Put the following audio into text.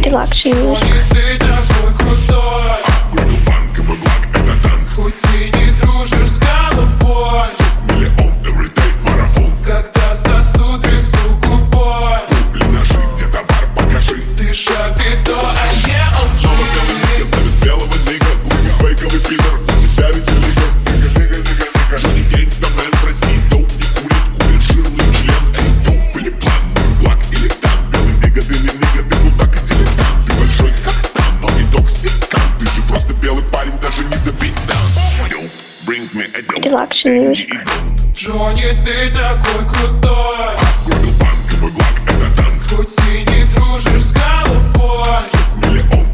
Relaxing music. Ты такой крутой. Грабил банк, и мой глак — это танк. Хоть и не дружишь с головой, Миллион, everyday марафон. когда сосуд трясу губой. Пули ножи, где товар, покажи. Ты шапито, а я Снова белый нига, зовет белого нига. Глупый фейковый пидор, у тебя ведь элига. Джонни Гейнгстамен в России доп не курит, курит жирный член. Эй, доп или план, мой глак или там. Белый нига, ты не нига, ты мудак и дилетант. Ты большой как там, но не токсикант. Ты же просто белый парень, даже не забит там. Don't bring me a dope. Relaxing music. Джонни, ты такой крутой. Грабил банк, и мой глак — это танк. Хоть и не дружишь с головой, Миллион,